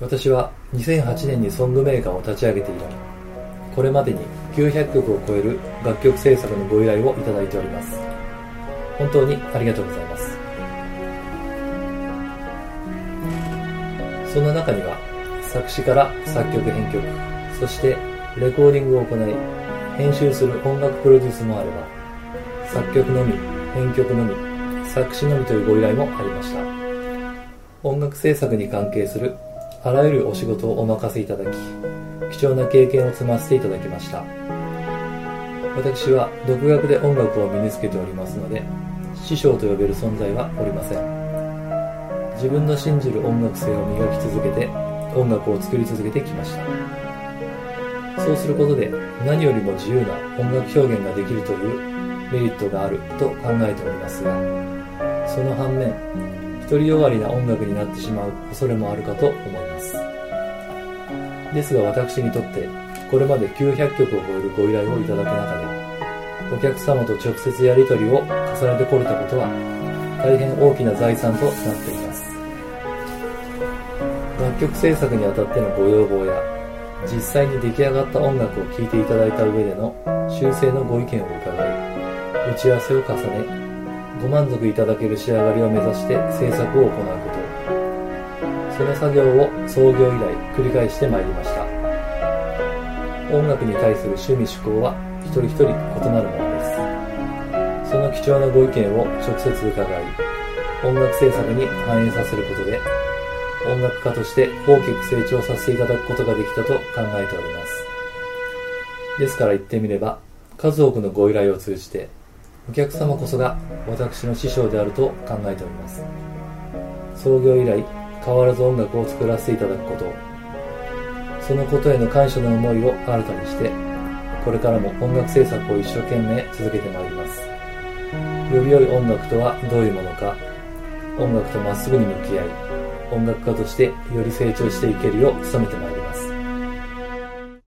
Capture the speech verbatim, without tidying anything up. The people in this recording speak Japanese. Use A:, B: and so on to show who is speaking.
A: 私はにせんはちねんにソングメーカーを立ち上げて以来、これまでにきゅうひゃっきょくを超える楽曲制作のご依頼をいただいております。本当にありがとうございます。そんな中には、作詞から作曲編曲、そしてレコーディングを行い、編集する音楽プロデュースもあれば、作曲のみ、編曲のみ、作詞のみというご依頼もありました。音楽制作に関係するあらゆるお仕事をお任せいただき、貴重な経験を積ませていただきました。私は独学で音楽を身につけておりますので、師匠と呼べる存在はおりません。自分の信じる音楽性を磨き続けて音楽を作り続けてきました。そうすることで何よりも自由な音楽表現ができるというメリットがあると考えておりますが、その反面、独りよがりな音楽になってしまう恐れもあるかと思います。ですが私にとってこれまできゅうひゃっきょくを超えるご依頼をいただく中で、お客様と直接やり取りを重ねてこれたことは大変大きな財産となっています。楽曲制作にあたってのご要望や、実際に出来上がった音楽を聴いていただいた上での修正のご意見を伺い、打ち合わせを重ね、ご満足いただける仕上がりを目指して制作を行うこと、その作業を創業以来繰り返してまいりました。音楽に対する趣味嗜好は一人一人異なるものです。その貴重なご意見を直接伺い、音楽制作に反映させることで、音楽家として大きく成長させていただくことができたと考えております。ですから言ってみれば、数多くのご依頼を通じて、お客様こそが私の師匠であると考えております。創業以来、変わらず音楽を作らせていただくことを、そのことへの感謝の思いを新たにして、これからも音楽制作を一生懸命続けてまいります。より良い音楽とはどういうものか、音楽とまっすぐに向き合い、音楽家としてより成長していけるよう努めてまいります。